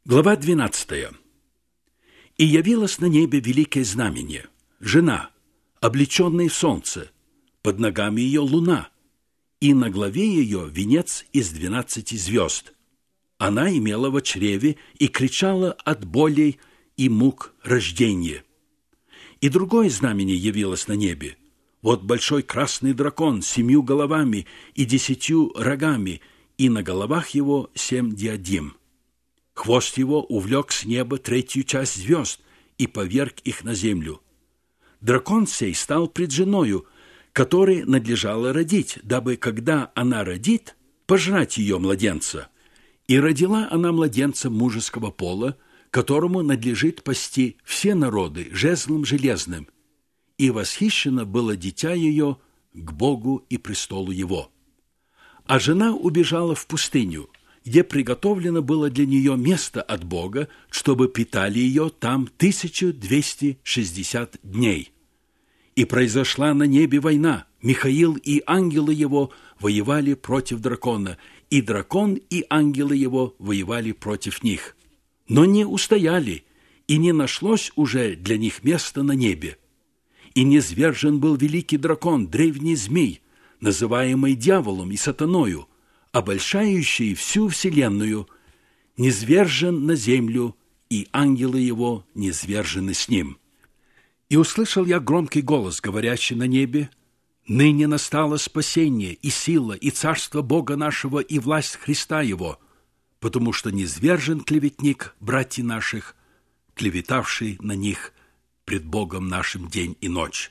Глава 12. «И явилось на небе великое знамение, жена, облеченная в солнце, под ногами ее луна, и на главе ее венец из 12 звезд. Она имела во чреве и кричала от болей и мук рождения. И другое знамение явилось на небе. Вот большой красный дракон с 7 головами и 10 рогами, и на головах его 7 диадим. Хвост его увлек с неба 3 часть звезд и поверг их на землю. Дракон сей стал пред женою, которой надлежало родить, дабы, когда она родит, пожрать ее младенца. И родила она младенца мужеского пола, которому надлежит пасти все народы жезлом железным. И восхищено было дитя ее к Богу и престолу его. А жена убежала в пустыню, где приготовлено было для нее место от Бога, чтобы питали ее там 1260 дней. И произошла на небе война. Михаил и ангелы его воевали против дракона, и дракон и ангелы его воевали против них. Но не устояли, и не нашлось уже для них места на небе. И низвержен был великий дракон, древний змей, называемый дьяволом и сатаною, обольщающий всю вселенную, низвержен на землю, и ангелы его низвержены с ним. И услышал я громкий голос, говорящий на небе: «Ныне настало спасение, и сила, и царство Бога нашего, и власть Христа Его, потому что низвержен клеветник братьев наших, клеветавший на них пред Богом нашим день и ночь.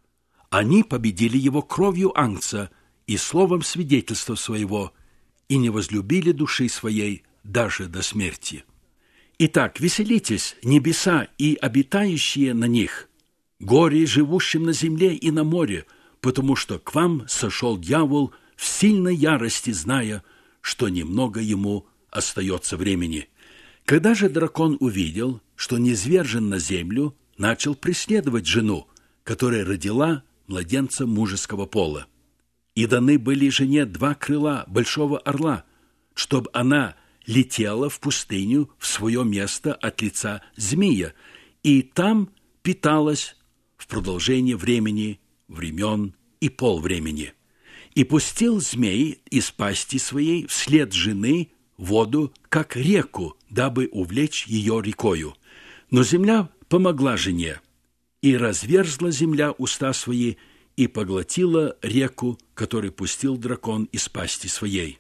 Они победили его кровью агнца и словом свидетельства своего, и не возлюбили души своей даже до смерти. Итак, веселитесь, небеса и обитающие на них, горе живущим на земле и на море, потому что к вам сошел дьявол в сильной ярости, зная, что немного ему остается времени. Когда же дракон увидел, что низвержен на землю, начал преследовать жену, которая родила младенца мужеского пола. И даны были жене 2 крыла большого орла, чтобы она летела в пустыню в свое место от лица змея, и там питалась в продолжение времени, времен и полвремени. И пустил змей из пасти своей вслед жены воду, как реку, дабы увлечь ее рекою. Но земля помогла жене, и разверзла земля уста свои, и поглотила реку, которую пустил дракон из пасти своей.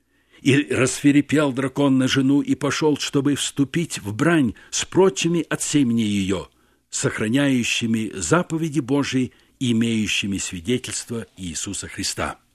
И рассвирепел дракон на жену и пошел, чтобы вступить в брань с прочими от семени ее, сохраняющими заповеди Божии и имеющими свидетельство Иисуса Христа.